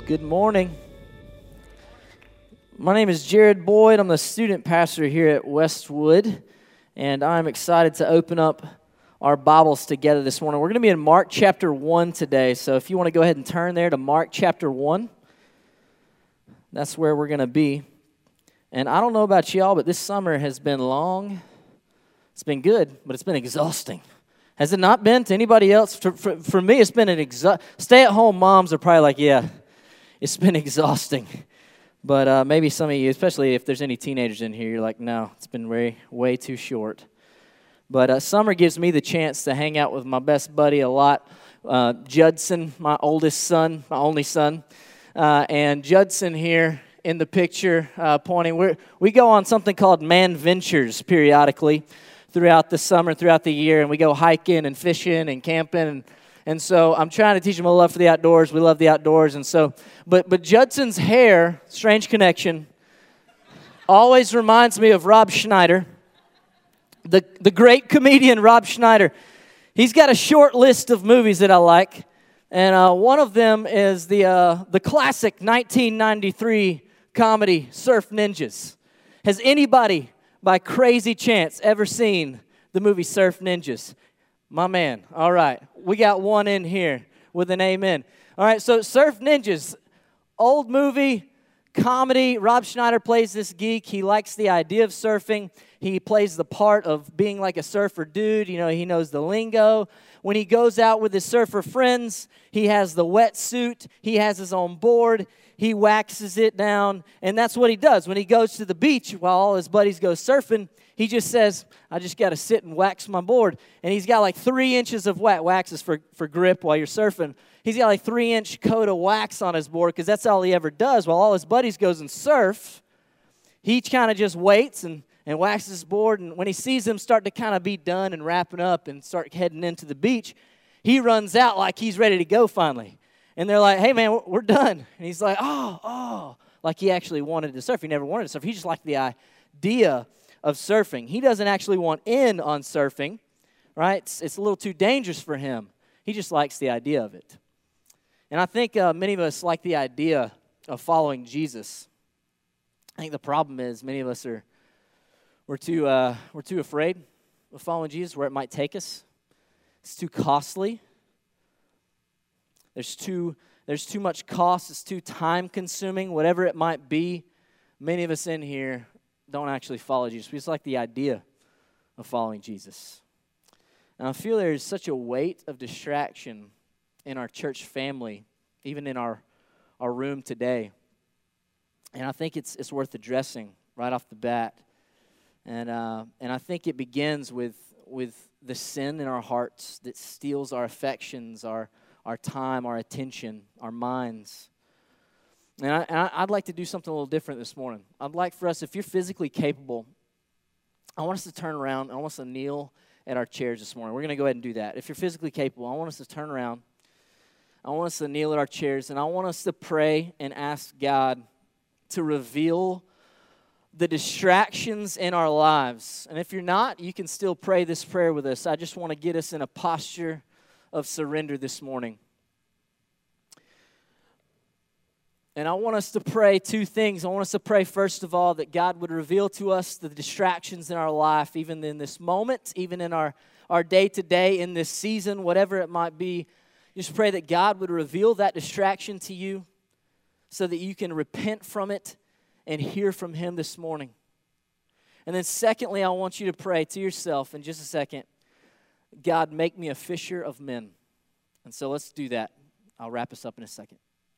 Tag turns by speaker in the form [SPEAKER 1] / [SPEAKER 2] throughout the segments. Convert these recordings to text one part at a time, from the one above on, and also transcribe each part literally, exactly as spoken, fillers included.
[SPEAKER 1] Good morning. My name is Jared Boyd. I'm the student pastor here at Westwood, and I'm excited to open up our Bibles together this morning. We're going to be in Mark chapter one today, so if you want to go ahead and turn there to Mark chapter one, that's where we're going to be. And I don't know about y'all, but this summer has been long. It's been good, but it's been exhausting. Has it not been to anybody else? For, for, for me, it's been an exhausting. Stay-at-home moms are probably like, yeah, it's been exhausting. But uh, maybe some of you, especially if there's any teenagers in here, you're like, no, it's been way, way too short. But uh, summer gives me the chance to hang out with my best buddy a lot, uh, Judson, my oldest son, my only son. Uh, and Judson here in the picture uh, pointing. We're, we go on something called Man Ventures periodically throughout the summer, throughout the year, and we go hiking and fishing and camping. And, and so I'm trying to teach him a love for the outdoors. We love the outdoors. And so, but, but Judson's hair, strange connection, always reminds me of Rob Schneider. The, the great comedian Rob Schneider. He's got a short list of movies that I like, and uh, one of them is the uh, the classic nineteen ninety-three comedy Surf Ninjas. Has anybody, by crazy chance, ever seen the movie Surf Ninjas? My man. All right, we got one in here with an amen. All right, so Surf Ninjas, old movie, comedy. Rob Schneider plays this geek. He likes the idea of surfing. He plays the part of being like a surfer dude. You know, he knows the lingo. When he goes out with his surfer friends, he has the wetsuit. He has his own board. He waxes it down, and that's what he does. When he goes to the beach while all his buddies go surfing, he just says, I just got to sit and wax my board. And he's got like three inches of wet waxes for, for grip while you're surfing. He's got like three-inch coat of wax on his board because that's all he ever does. While all his buddies goes and surf, he kind of just waits and and waxes his board, and when he sees them start to kind of be done and wrapping up and start heading into the beach, he runs out like he's ready to go finally. And they're like, hey, man, we're done. And he's like, oh, oh, like he actually wanted to surf. He never wanted to surf. He just liked the idea of surfing. He doesn't actually want in on surfing, right? It's, it's a little too dangerous for him. He just likes the idea of it. And I think uh, many of us like the idea of following Jesus. I think the problem is many of us are We're too uh, we're too afraid of following Jesus, where it might take us. It's too costly. There's too there's too much cost. It's too time consuming. Whatever it might be, many of us in here don't actually follow Jesus. We just like the idea of following Jesus. And I feel there's such a weight of distraction in our church family, even in our our room today. And I think it's it's worth addressing right off the bat. And uh, and I think it begins with with the sin in our hearts that steals our affections, our our time, our attention, our minds. And, I, and I'd like to do something a little different this morning. I'd like for us, if you're physically capable, I want us to turn around. I want us to kneel at our chairs this morning. We're going to go ahead and do that. If you're physically capable, I want us to turn around. I want us to kneel at our chairs, and I want us to pray and ask God to reveal the distractions in our lives. And if you're not, you can still pray this prayer with us. I just want to get us in a posture of surrender this morning. And I want us to pray two things. I want us to pray, first of all, that God would reveal to us the distractions in our life, even in this moment, even in our, our day-to-day, in this season, whatever it might be. Just pray that God would reveal that distraction to you so that you can repent from it and hear from Him this morning. And then secondly, I want you to pray to yourself in just a second, God, make me a fisher of men. And so let's do that. I'll wrap us up in a second.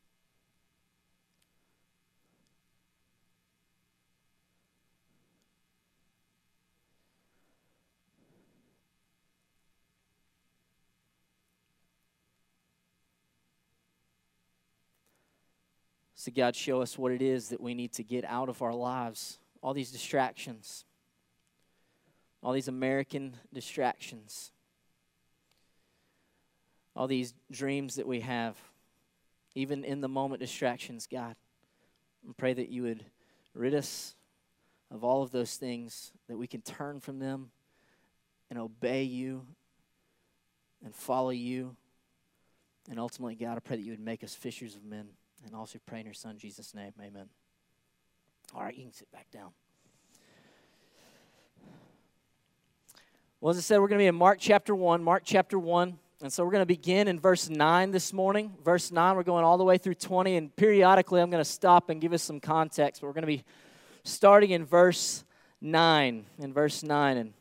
[SPEAKER 1] So God, show us what it is that we need to get out of our lives. All these distractions. All these American distractions. All these dreams that we have. Even in the moment distractions, God. I pray that you would rid us of all of those things, that we can turn from them and obey you and follow you. And ultimately, God, I pray that you would make us fishers of men. And also pray in your Son, Jesus' name. Amen. All right, you can sit back down. Well, as I said, we're going to be in Mark chapter one. Mark chapter one. And so we're going to begin in verse nine this morning. Verse nine, we're going all the way through twenty. And periodically, I'm going to stop and give us some context. But we're going to be starting in verse nine. In verse nine. And,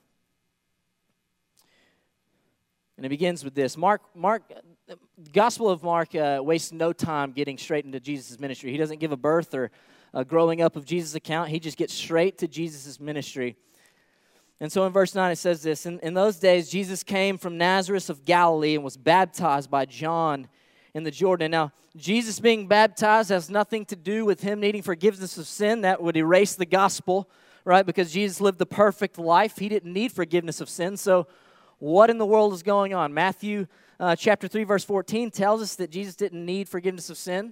[SPEAKER 1] and it begins with this. Mark, Mark, the Gospel of Mark uh, wastes no time getting straight into Jesus' ministry. He doesn't give a birth or a growing up of Jesus' account. He just gets straight to Jesus' ministry. And so in verse nine it says this, in, in those days Jesus came from Nazareth of Galilee and was baptized by John in the Jordan. Now, Jesus being baptized has nothing to do with him needing forgiveness of sin. That would erase the gospel, right? Because Jesus lived the perfect life. He didn't need forgiveness of sin. So what in the world is going on? Matthew uh, chapter three, verse fourteen tells us that Jesus didn't need forgiveness of sin.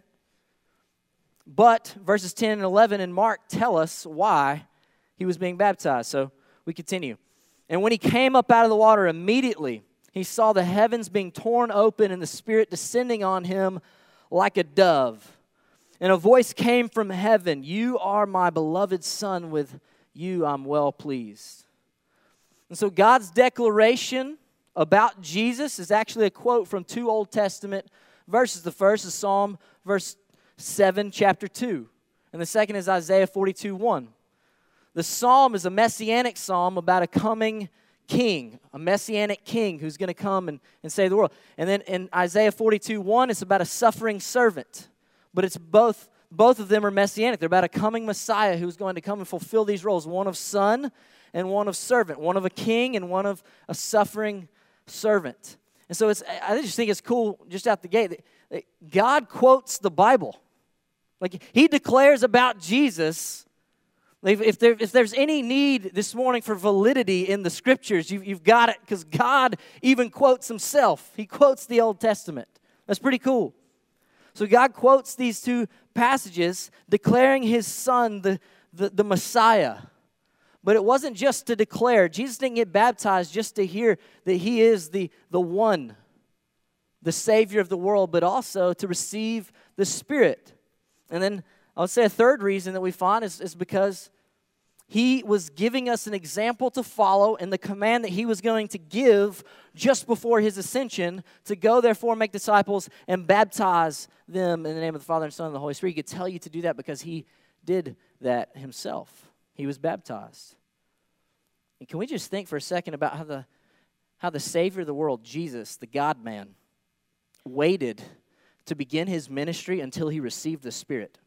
[SPEAKER 1] But verses ten and eleven in Mark tell us why he was being baptized. So we continue. And when he came up out of the water, immediately he saw the heavens being torn open and the Spirit descending on him like a dove. And a voice came from heaven, "You are my beloved Son, with you I'm well pleased." And so God's declaration about Jesus is actually a quote from two Old Testament verses. The first is Psalm verse seven, chapter two. And the second is Isaiah forty-two, one. The psalm is a messianic psalm about a coming king, a messianic king who's going to come and, and save the world. And then in Isaiah forty-two, one, it's about a suffering servant. But it's both, both of them are messianic. They're about a coming Messiah who's going to come and fulfill these roles, one of son and one of servant, one of a king and one of a suffering servant. And so it's, I just think it's cool just out the gate that, that God quotes the Bible. Like he declares about Jesus. If, there, if there's any need this morning for validity in the Scriptures, you, you've got it, because God even quotes himself. He quotes the Old Testament. That's pretty cool. So God quotes these two passages declaring his Son the, the, the Messiah. But it wasn't just to declare. Jesus didn't get baptized just to hear that he is the, the one, the Savior of the world, but also to receive the Spirit. And then I would say a third reason that we find is, is because he was giving us an example to follow in the command that he was going to give just before his ascension to go, therefore, make disciples and baptize them in the name of the Father and Son and the Holy Spirit. He could tell you to do that because he did that himself. He was baptized. And can we just think for a second about how the, how the Savior of the world, Jesus, the God-man, waited to begin his ministry until he received the Spirit?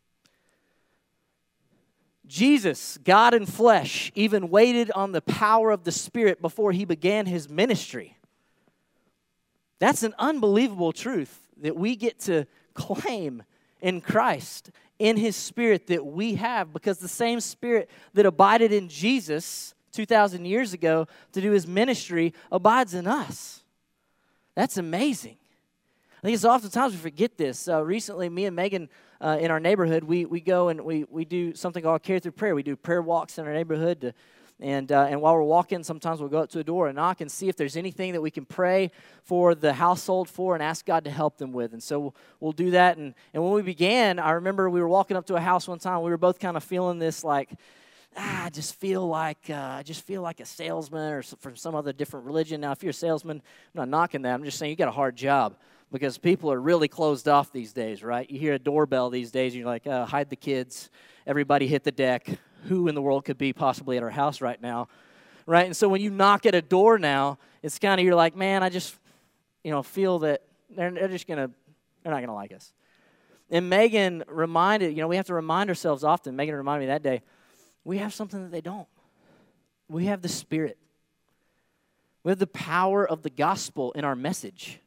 [SPEAKER 1] Jesus, God in flesh, even waited on the power of the Spirit before he began his ministry. That's an unbelievable truth that we get to claim in Christ, in his Spirit that we have, because the same Spirit that abided in Jesus two thousand years ago to do his ministry abides in us. That's amazing. I think it's oftentimes we forget this. Uh, recently, me and Megan uh, in our neighborhood, we we go and we we do something called Care Through Prayer. We do prayer walks in our neighborhood, to, and uh, and while we're walking, sometimes we'll go up to a door and knock and see if there's anything that we can pray for the household for and ask God to help them with. And so we'll, we'll do that. And and when we began, I remember we were walking up to a house one time. We were both kind of feeling this like, ah, I just feel like uh, I just feel like a salesman or from some other different religion. Now, if you're a salesman, I'm not knocking that. I'm just saying you got a hard job. Because people are really closed off these days, right? You hear a doorbell these days, and you're like, oh, hide the kids. Everybody hit the deck. Who in the world could be possibly at our house right now, right? And so when you knock at a door now, it's kind of, you're like, man, I just, you know, feel that they're, they're just going to, they're not going to like us. And Megan reminded, you know, we have to remind ourselves often. Megan reminded me that day, we have something that they don't. We have the Spirit. We have the power of the gospel in our message.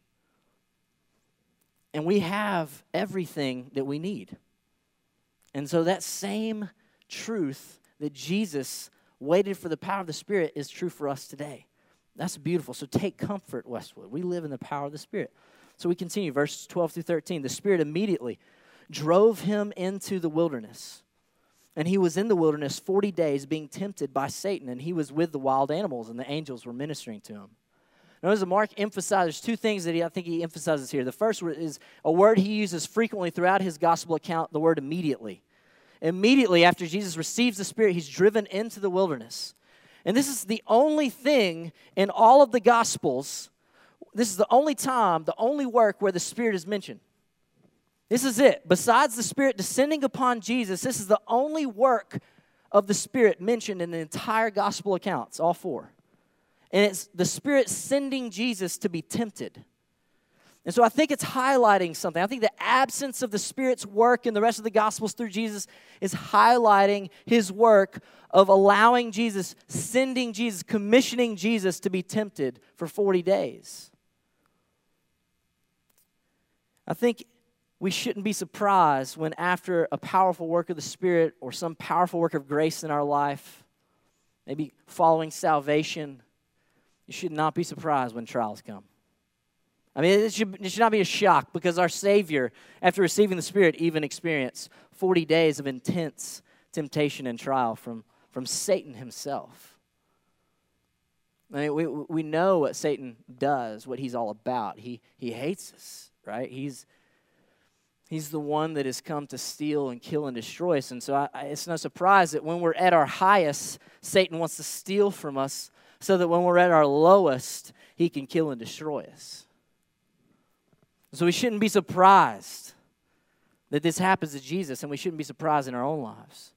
[SPEAKER 1] And we have everything that we need. And so that same truth that Jesus waited for the power of the Spirit is true for us today. That's beautiful. So take comfort, Westwood. We live in the power of the Spirit. So we continue, verses twelve through thirteen. The Spirit immediately drove him into the wilderness. And he was in the wilderness forty days being tempted by Satan. And he was with the wild animals, and the angels were ministering to him. Notice that Mark emphasizes two things that he, I think he emphasizes here. The first is a word he uses frequently throughout his gospel account, the word immediately. Immediately after Jesus receives the Spirit, he's driven into the wilderness. And this is the only thing in all of the Gospels, this is the only time, the only work where the Spirit is mentioned. This is it. Besides the Spirit descending upon Jesus, this is the only work of the Spirit mentioned in the entire Gospel accounts, all four. And it's the Spirit sending Jesus to be tempted. And so I think it's highlighting something. I think the absence of the Spirit's work in the rest of the Gospels through Jesus is highlighting his work of allowing Jesus, sending Jesus, commissioning Jesus to be tempted for forty days. I think we shouldn't be surprised when after a powerful work of the Spirit or some powerful work of grace in our life, maybe following salvation, you should not be surprised when trials come. I mean, it should, it should not be a shock because our Savior, after receiving the Spirit, even experienced forty days of intense temptation and trial from, from Satan himself. I mean, we, we know what Satan does, what he's all about. He, he hates us, right? He's, he's the one that has come to steal and kill and destroy us. And so I, I, it's no surprise that when we're at our highest, Satan wants to steal from us so that when we're at our lowest, he can kill and destroy us. So we shouldn't be surprised that this happens to Jesus, and we shouldn't be surprised in our own lives.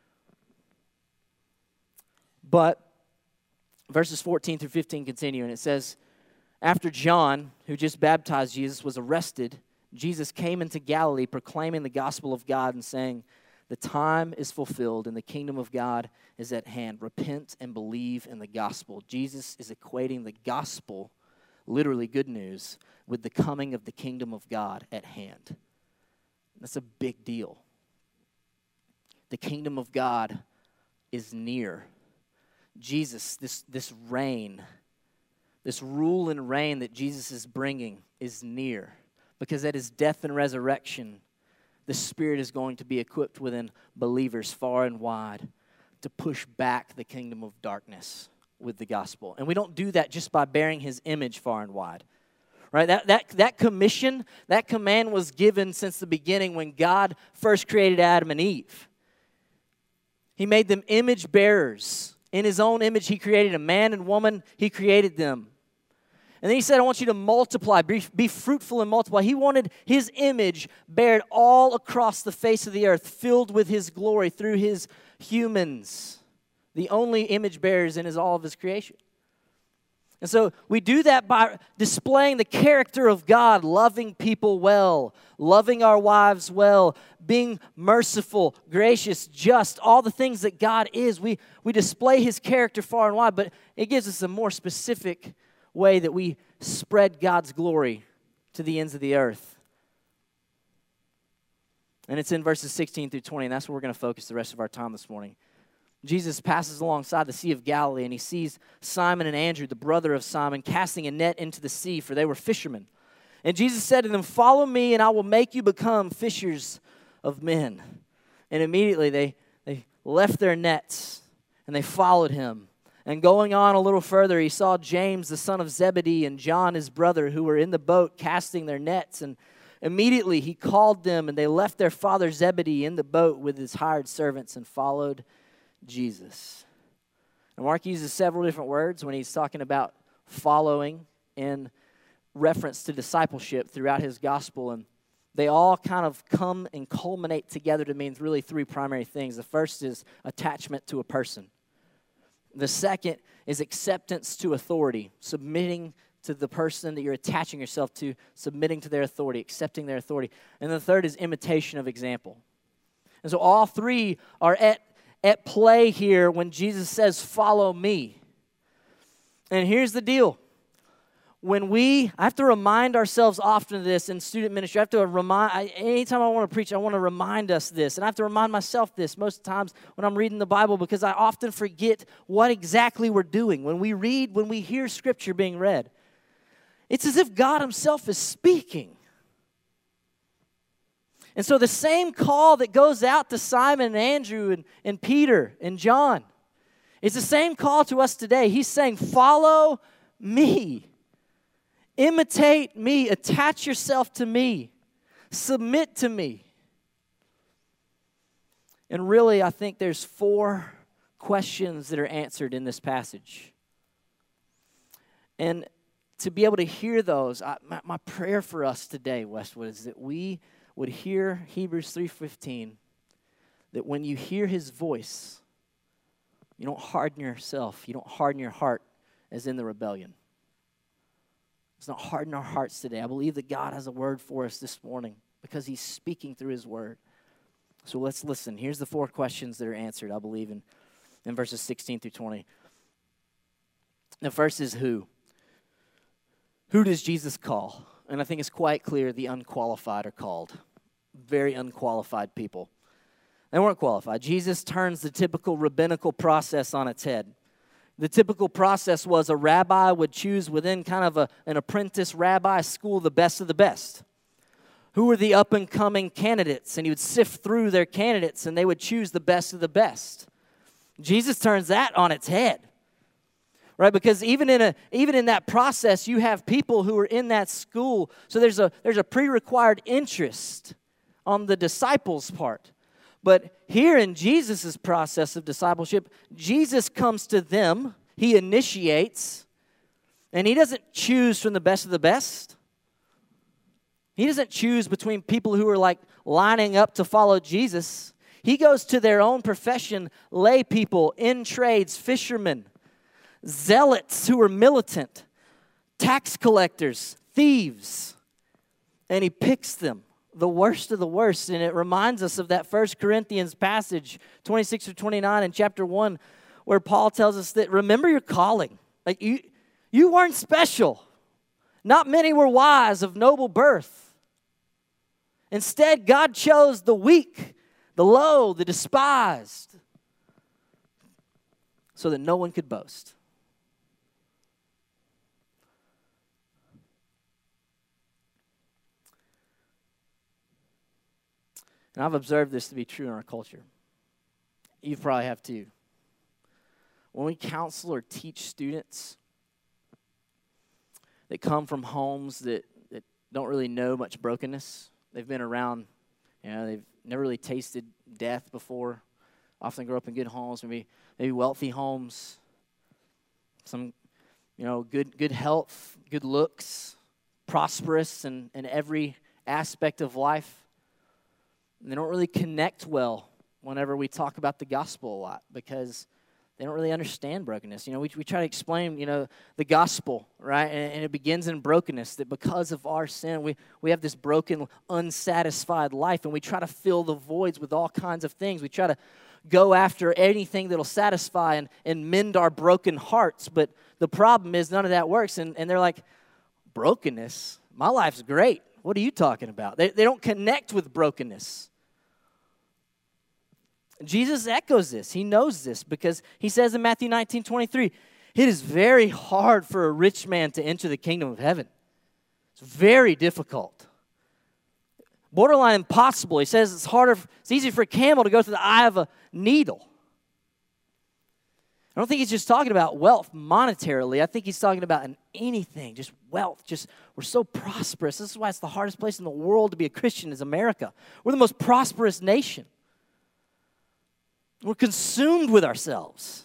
[SPEAKER 1] But verses fourteen through fifteen continue, and it says, after John, who just baptized Jesus, was arrested, Jesus came into Galilee proclaiming the gospel of God and saying, the time is fulfilled and the kingdom of God is at hand. Repent and believe in the gospel. Jesus is equating the gospel, literally good news, with the coming of the kingdom of God at hand. That's a big deal. The kingdom of God is near. Jesus, this, this reign, this rule and reign that Jesus is bringing is near. Because at his death and resurrection, the Spirit is going to be equipped within believers far and wide to push back the kingdom of darkness with the gospel. And we don't do that just by bearing his image far and wide. Right? That, that, that commission, that command was given since the beginning when God first created Adam and Eve. He made them image bearers. In his own image, he created a man and woman. He created them. And then he said, I want you to multiply, be, be fruitful and multiply. He wanted his image bared all across the face of the earth, filled with his glory through his humans, the only image bearers in his, all of his creation. And so we do that by displaying the character of God, loving people well, loving our wives well, being merciful, gracious, just, all the things that God is. We, we display his character far and wide, but it gives us a more specific way that we spread God's glory to the ends of the earth. And it's in verses sixteen through twenty, and that's where we're going to focus the rest of our time this morning. Jesus passes alongside the Sea of Galilee, and he sees Simon and Andrew, the brother of Simon, casting a net into the sea, for they were fishermen. And Jesus said to them, follow me, and I will make you become fishers of men. And immediately they, they left their nets, and they followed him. And going on a little further, he saw James, the son of Zebedee, and John, his brother, who were in the boat casting their nets. And immediately he called them, and they left their father Zebedee in the boat with his hired servants and followed Jesus. And Mark uses several different words when he's talking about following in reference to discipleship throughout his gospel. And they all kind of come and culminate together to mean really three primary things. The first is attachment to a person. The second is acceptance to authority, submitting to the person that you're attaching yourself to, submitting to their authority, accepting their authority. And the third is imitation of example. And so all three are at, at play here when Jesus says, follow me. And here's the deal. When we, I have to remind ourselves often of this in student ministry. I have to remind, I, anytime I want to preach, I want to remind us this. And I have to remind myself this most times when I'm reading the Bible because I often forget what exactly we're doing. When we read, when we hear Scripture being read, it's as if God himself is speaking. And so the same call that goes out to Simon and Andrew and, and Peter and John, it's the same call to us today. He's saying, follow me. Imitate me. Attach yourself to me. Submit to me. And really, I think there's four questions that are answered in this passage. And to be able to hear those, I, my, my prayer for us today, Westwood, is that we would hear Hebrews three fifteen, that when you hear his voice, you don't harden yourself, you don't harden your heart as in the rebellion. Let's not harden our hearts today. I believe that God has a word for us this morning because he's speaking through his word. So let's listen. Here's the four questions that are answered, I believe, in, in verses sixteen through twenty. The first is who? Who does Jesus call? And I think it's quite clear the unqualified are called. Very unqualified people. They weren't qualified. Jesus turns the typical rabbinical process on its head. The typical process was a rabbi would choose within kind of a, an apprentice rabbi school the best of the best. Who were the up-and-coming candidates? And he would sift through their candidates, and they would choose the best of the best. Jesus turns that on its head. Right, because even in a even in that process, you have people who are in that school. So there's a there's a pre-required interest on the disciples' part. But here in Jesus' process of discipleship, Jesus comes to them, he initiates, and he doesn't choose from the best of the best. He doesn't choose between people who are like lining up to follow Jesus. He goes to their own profession, lay people, in trades, fishermen, zealots who are militant, tax collectors, thieves, and he picks them, the worst of the worst. And it reminds us of that First Corinthians passage, twenty-six through twenty-nine in chapter one, where Paul tells us that remember your calling. Like you, you weren't special. Not many were wise of noble birth. Instead, God chose the weak, the low, the despised, so that no one could boast. And I've observed this to be true in our culture. You probably have too. When we counsel or teach students that come from homes that, that don't really know much brokenness, they've been around, you know, they've never really tasted death before, often grow up in good homes, maybe maybe wealthy homes, some, you know, good good health, good looks, prosperous in, in every aspect of life. And they don't really connect well whenever we talk about the gospel a lot because they don't really understand brokenness. You know, we we try to explain, you know, the gospel, right? And, and it begins in brokenness, that because of our sin, we, we have this broken, unsatisfied life, and we try to fill the voids with all kinds of things. We try to go after anything that'll satisfy and, and mend our broken hearts. But the problem is none of that works. And, and they're like, brokenness? My life's great. What are you talking about? They, they don't connect with brokenness. Jesus echoes this. He knows this because he says in Matthew nineteen twenty-three, it is very hard for a rich man to enter the kingdom of heaven. It's very difficult. Borderline impossible. He says it's harder, it's easier for a camel to go through the eye of a needle. I don't think he's just talking about wealth monetarily. I think he's talking about in anything, just wealth. Just we're so prosperous. This is why it's the hardest place in the world to be a Christian is America. We're the most prosperous nation. We're consumed with ourselves.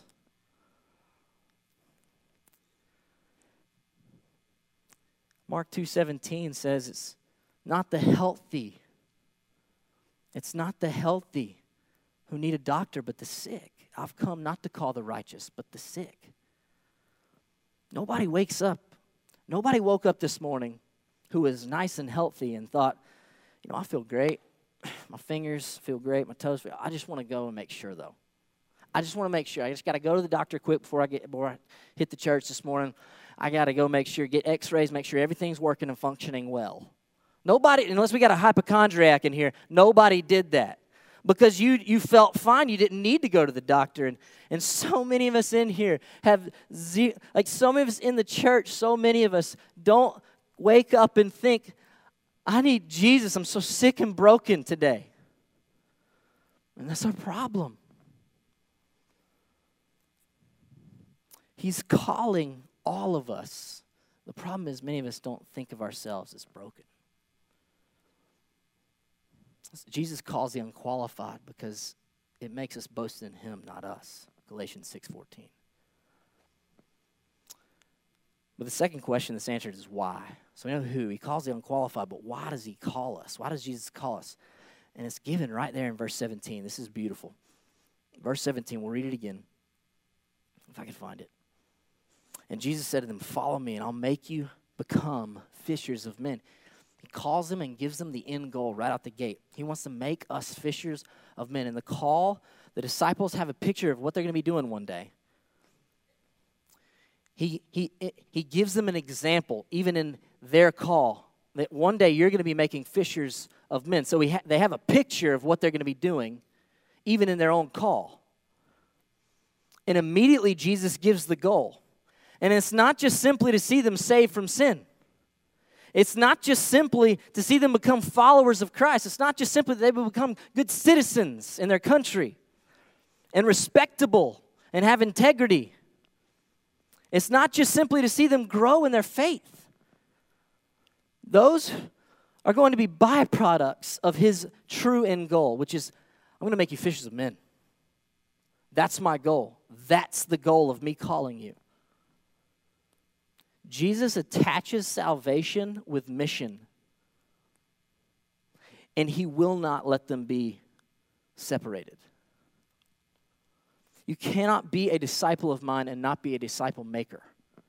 [SPEAKER 1] Mark two seventeen says it's not the healthy. It's not the healthy who need a doctor, but the sick. I've come not to call the righteous, but the sick. Nobody wakes up. Nobody woke up this morning who was nice and healthy and thought, you know, I feel great. My fingers feel great. My toes feel. I just want to go and make sure, though. I just want to make sure. I just got to go to the doctor quick before I get before I hit the church this morning. I got to go make sure, get x-rays, make sure everything's working and functioning well. Nobody, unless we got a hypochondriac in here, nobody did that. Because you you felt fine, you didn't need to go to the doctor. And, and so many of us in here have, ze- like so many of us in the church, so many of us don't wake up and think, I need Jesus. I'm so sick and broken today. And that's our problem. He's calling all of us The problem is many of us don't think of ourselves as broken. Jesus calls the unqualified because it makes us boast in him, not us. Galatians six fourteen. But the second question that's answered is why. So we know who. He calls the unqualified, but why does he call us? Why does Jesus call us? And it's given right there in verse seventeen. This is beautiful. Verse seventeen, we'll read it again, if I can find it. And Jesus said to them, follow me, and I'll make you become fishers of men. He calls them and gives them the end goal right out the gate. He wants to make us fishers of men. And the call, the disciples have a picture of what they're going to be doing one day. He, he, he gives them an example, even in their call, that one day you're going to be making fishers of men. So we ha- they have a picture of what they're going to be doing, even in their own call. And immediately Jesus gives the goal. And it's not just simply to see them saved from sin. It's not just simply to see them become followers of Christ. It's not just simply that they will become good citizens in their country and respectable and have integrity. It's not just simply to see them grow in their faith. Those are going to be byproducts of his true end goal, which is, I'm going to make you fishers of men. That's my goal. That's the goal of me calling you. Jesus attaches salvation with mission, and he will not let them be separated. You cannot be a disciple of mine and not be a disciple maker.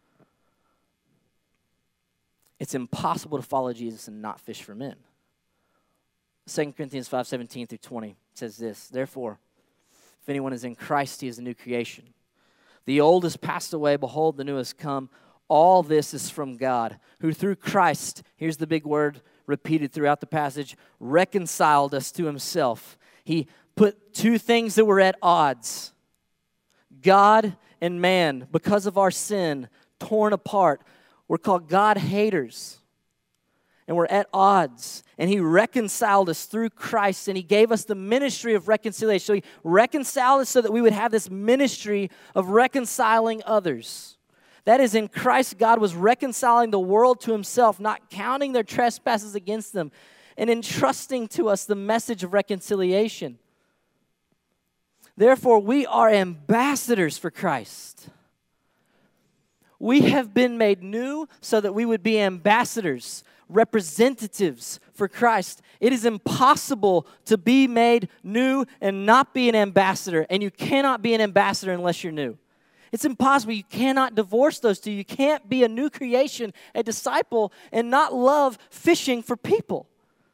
[SPEAKER 1] It's impossible to follow Jesus and not fish for men. Second Corinthians five seventeen through twenty says this, therefore, if anyone is in Christ, he is a new creation. The old has passed away, behold, the new has come. All this is from God, who through Christ, here's the big word repeated throughout the passage, reconciled us to himself. He put two things that were at odds, God and man, because of our sin, torn apart. We're called God haters, and we're at odds. And he reconciled us through Christ, and he gave us the ministry of reconciliation. So he reconciled us so that we would have this ministry of reconciling others. That is, in Christ, God was reconciling the world to himself, not counting their trespasses against them, and entrusting to us the message of reconciliation. Therefore, we are ambassadors for Christ. We have been made new so that we would be ambassadors, representatives for Christ. It is impossible to be made new and not be an ambassador, and you cannot be an ambassador unless you're new. It's impossible. You cannot divorce those two. You can't be a new creation, a disciple, and not love fishing for people.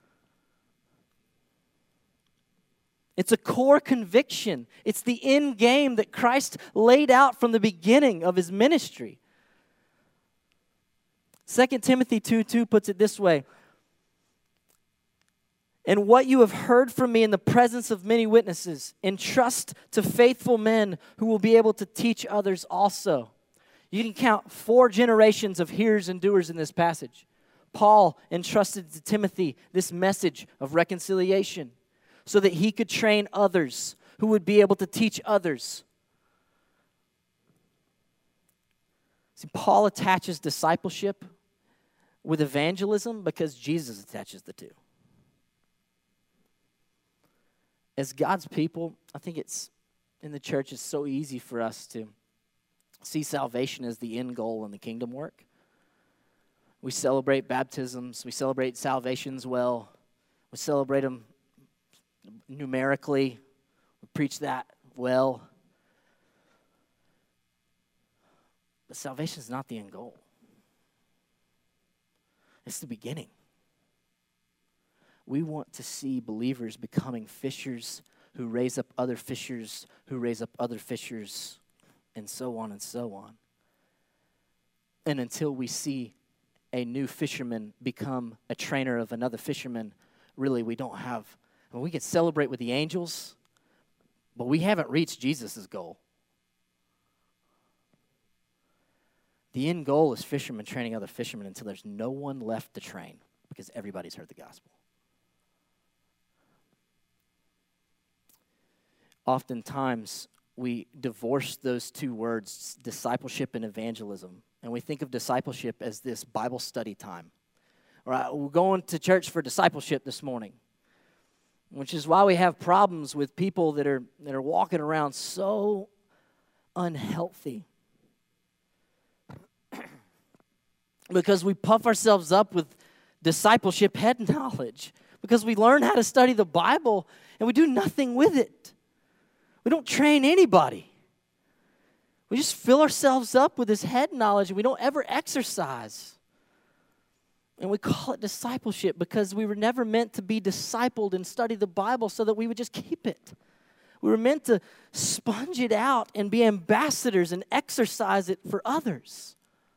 [SPEAKER 1] It's a core conviction. It's the end game that Christ laid out from the beginning of his ministry. Second Timothy two two puts it this way, and what you have heard from me in the presence of many witnesses, entrust to faithful men who will be able to teach others also. You can count four generations of hearers and doers in this passage. Paul entrusted to Timothy this message of reconciliation so that he could train others who would be able to teach others. See, Paul attaches discipleship with evangelism because Jesus attaches the two. As God's people, I think it's in the church, it's so easy for us to see salvation as the end goal in the kingdom work. We celebrate baptisms. We celebrate salvations well. We celebrate them numerically. We preach that well. But salvation is not the end goal. It's the beginning. We want to see believers becoming fishers who raise up other fishers, who raise up other fishers, and so on and so on. And until we see a new fisherman become a trainer of another fisherman, really we don't have, I mean, we can celebrate with the angels, but we haven't reached Jesus' goal. The end goal is fishermen training other fishermen until there's no one left to train because everybody's heard the gospel. Oftentimes, we divorce those two words, discipleship and evangelism, and we think of discipleship as this Bible study time. All right, we're going to church for discipleship this morning, which is why we have problems with people that are that are walking around so unhealthy. Because we puff ourselves up with discipleship head knowledge, because we learn how to study the Bible and we do nothing with it. We don't train anybody. We just fill ourselves up with this head knowledge and we don't ever exercise. And we call it discipleship because we were never meant to be discipled and study the Bible so that we would just keep it. We were meant to sponge it out and be ambassadors and exercise it for others.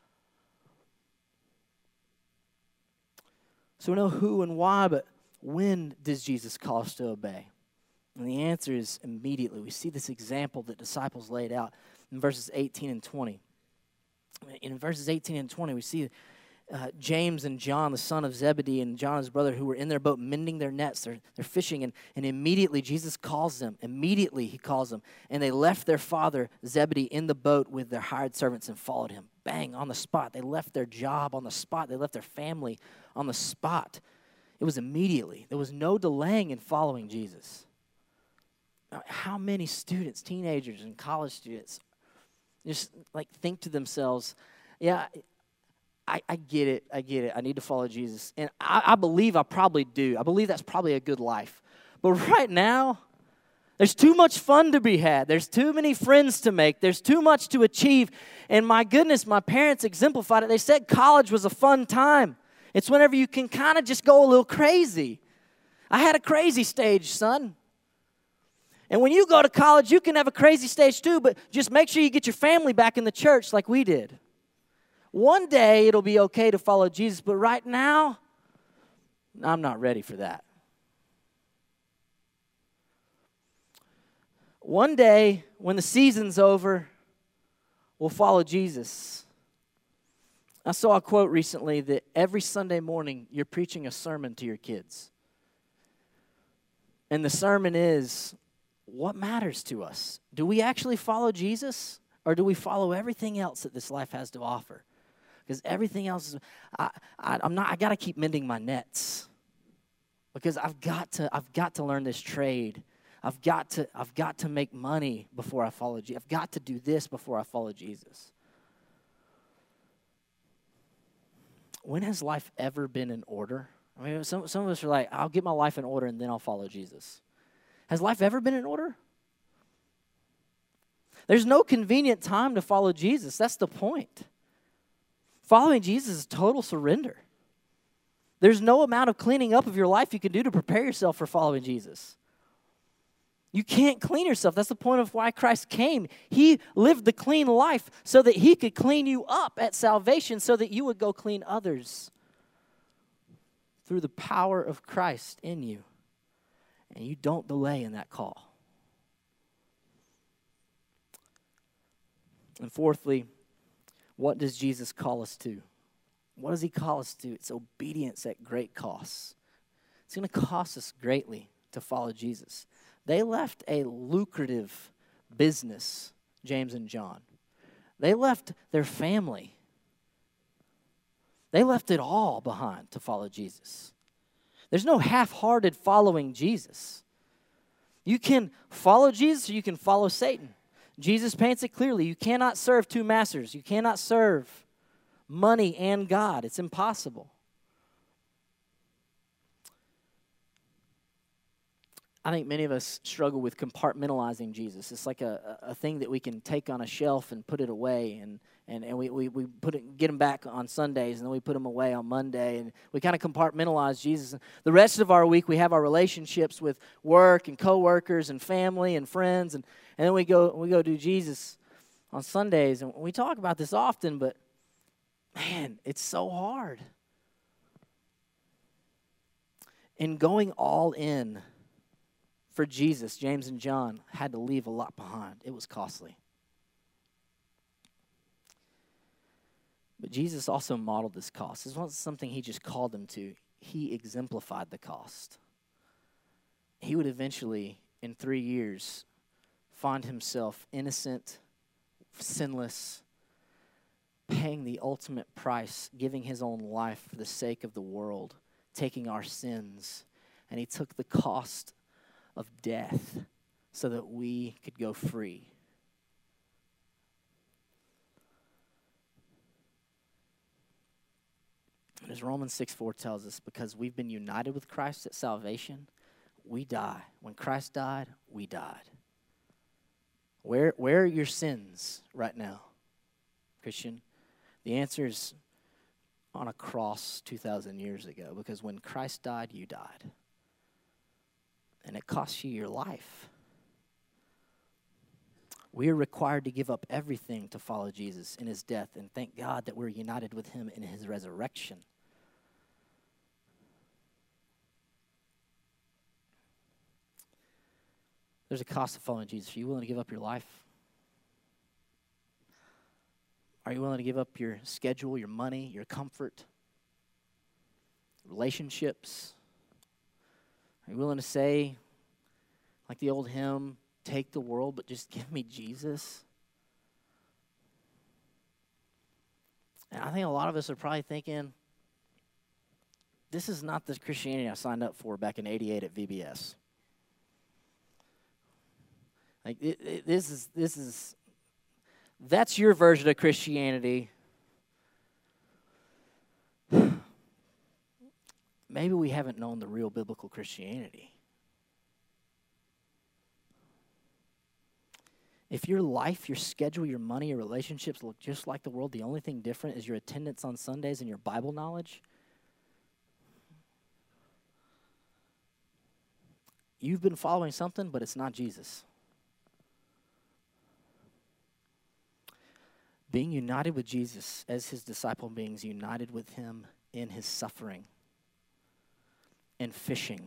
[SPEAKER 1] So we know who and why, but when does Jesus call us to obey? And the answer is immediately. We see this example that disciples laid out in verses eighteen and twenty. In verses eighteen and twenty, we see uh, James and John, the son of Zebedee, and John, his brother, who were in their boat mending their nets. They're, they're fishing, and, and immediately Jesus calls them. Immediately he calls them. And they left their father, Zebedee, in the boat with their hired servants and followed him. Bang, on the spot. They left their job on the spot. They left their family on the spot. It was immediately. There was no delaying in following Jesus. Now, how many students, teenagers and college students, just like think to themselves, yeah, I, I get it, I get it. I need to follow Jesus. And I, I believe I probably do. I believe that's probably a good life. But right now, there's too much fun to be had. There's too many friends to make. There's too much to achieve. And my goodness, my parents exemplified it. They said college was a fun time. It's whenever you can kind of just go a little crazy. I had a crazy stage, son. And when you go to college, you can have a crazy stage too, but just make sure you get your family back in the church like we did. One day it'll be okay to follow Jesus, but right now, I'm not ready for that. One day, when the season's over, we'll follow Jesus. I saw a quote recently that every Sunday morning you're preaching a sermon to your kids. And the sermon is, what matters to us? Do we actually follow Jesus, or do we follow everything else that this life has to offer? Because everything else is, I, I, I'm not. I got to keep mending my nets, because I've got to. I've got to learn this trade. I've got to. I've got to make money before I follow Jesus. I've got to do this before I follow Jesus. When has life ever been in order? I mean, some some of us are like, I'll get my life in order and then I'll follow Jesus. Has life ever been in order? There's no convenient time to follow Jesus. That's the point. Following Jesus is total surrender. There's no amount of cleaning up of your life you can do to prepare yourself for following Jesus. You can't clean yourself. That's the point of why Christ came. He lived the clean life so that he could clean you up at salvation so that you would go clean others through the power of Christ in you. And you don't delay in that call. And fourthly, what does Jesus call us to? What does he call us to? It's obedience at great costs. It's going to cost us greatly to follow Jesus. They left a lucrative business, James and John. They left their family. They left it all behind to follow Jesus. There's no half-hearted following Jesus. You can follow Jesus or you can follow Satan. Jesus paints it clearly. You cannot serve two masters. You cannot serve money and God. It's impossible. I think many of us struggle with compartmentalizing Jesus. It's like a, a thing that we can take on a shelf and put it away, and and, and we, we, we put it, get him back on Sundays, and then we put him away on Monday, and we kind of compartmentalize Jesus. The rest of our week, we have our relationships with work and coworkers and family and friends, and, and then we go we go do Jesus on Sundays, and we talk about this often, but man, it's so hard. In going all in for Jesus, James and John had to leave a lot behind. It was costly. But Jesus also modeled this cost. This wasn't something he just called them to. He exemplified the cost. He would eventually, in three years, find himself innocent, sinless, paying the ultimate price, giving his own life for the sake of the world, taking our sins, and he took the cost of death so that we could go free. And as Romans six four tells us, because we've been united with Christ at salvation, we die. When Christ died, we died. Where, where are your sins right now, Christian? The answer is on a cross two thousand years ago, because when Christ died, you died. And it costs you your life. We are required to give up everything to follow Jesus in his death, and thank God that we're united with him in his resurrection. There's a cost of following Jesus. Are you willing to give up your life? Are you willing to give up your schedule, your money, your comfort, relationships? Are you willing to say, like the old hymn, take the world, but just give me Jesus? And I think a lot of us are probably thinking, this is not the Christianity I signed up for back in eighty-eight at V B S. Like it, it, this is this is that's your version of Christianity. Maybe we haven't known the real biblical Christianity. If your life, your schedule, your money, your relationships look just like the world, the only thing different is your attendance on Sundays and your Bible knowledge, you've been following something, but it's not Jesus. Being united with Jesus as his disciple means united with him in his suffering and fishing.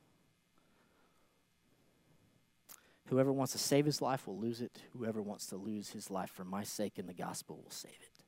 [SPEAKER 1] Whoever wants to save his life will lose it. Whoever wants to lose his life for my sake in the gospel will save it.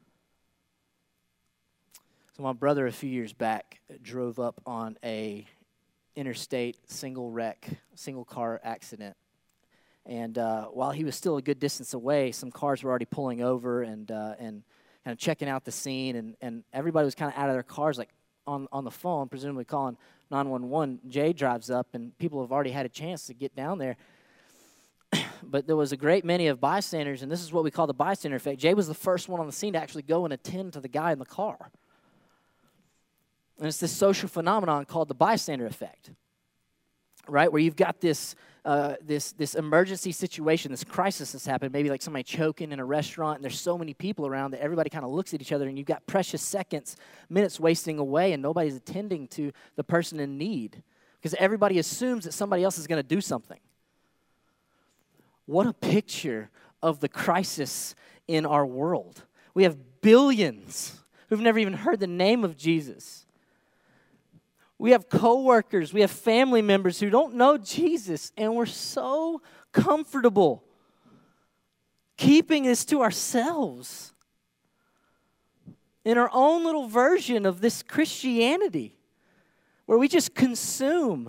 [SPEAKER 1] So my brother a few years back drove up on a interstate single wreck, single car accident. And uh, while he was still a good distance away, some cars were already pulling over and uh, and kind of checking out the scene, and, and everybody was kind of out of their cars, like on, on the phone, presumably calling nine one one. Jay drives up, and people have already had a chance to get down there. But there was a great many of bystanders, and this is what we call the bystander effect. Jay was the first one on the scene to actually go and attend to the guy in the car. And it's this social phenomenon called the bystander effect, right? Where you've got this uh, this this emergency situation, this crisis that's happened, maybe like somebody choking in a restaurant, and there's so many people around that everybody kind of looks at each other, and you've got precious seconds, minutes wasting away, and nobody's attending to the person in need because everybody assumes that somebody else is going to do something. What a picture of the crisis in our world. We have billions who've never even heard the name of Jesus. We have coworkers, we have family members who don't know Jesus, and we're so comfortable keeping this to ourselves in our own little version of this Christianity where we just consume.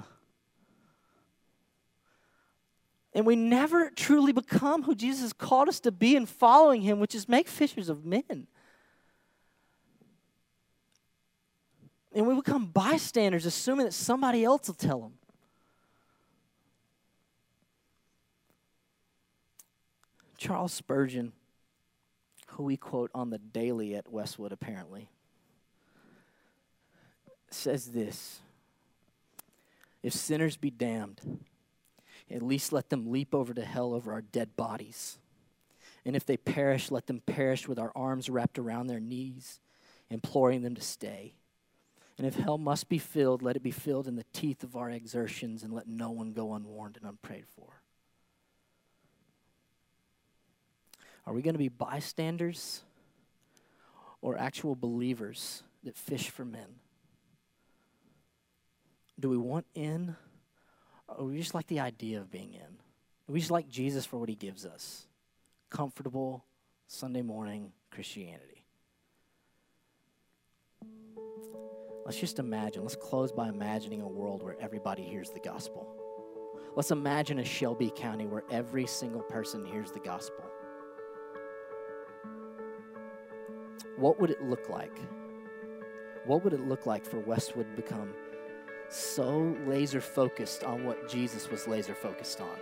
[SPEAKER 1] And we never truly become who Jesus called us to be in following him, which is make fishers of men. And we become bystanders, assuming that somebody else will tell them. Charles Spurgeon, who we quote on the daily at Westwood apparently, says this: if sinners be damned, at least let them leap over to hell over our dead bodies. And if they perish, let them perish with our arms wrapped around their knees, imploring them to stay. And if hell must be filled, let it be filled in the teeth of our exertions, and let no one go unwarned and unprayed for. Are we going to be bystanders or actual believers that fish for men? Do we want in, or we just like the idea of being in? Do we just like Jesus for what he gives us? Comfortable Sunday morning Christianity. Let's just imagine, let's close by imagining a world where everybody hears the gospel. Let's imagine a Shelby County where every single person hears the gospel. What would it look like? What would it look like for Westwood to become so laser focused on what Jesus was laser focused on?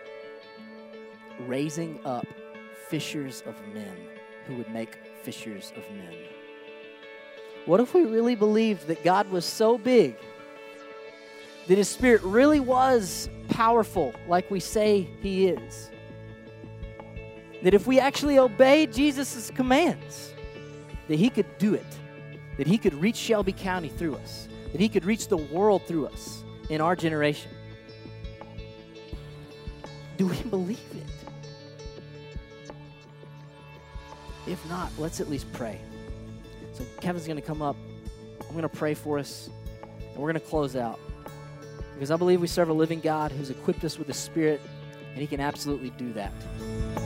[SPEAKER 1] Raising up fishers of men who would make fishers of men. What if we really believed that God was so big, that his Spirit really was powerful like we say he is? That if we actually obeyed Jesus' commands, that he could do it. That he could reach Shelby County through us. That he could reach the world through us in our generation. Do we believe it? If not, let's at least pray. So Kevin's going to come up. I'm going to pray for us. And we're going to close out. Because I believe we serve a living God who's equipped us with the Spirit, and he can absolutely do that.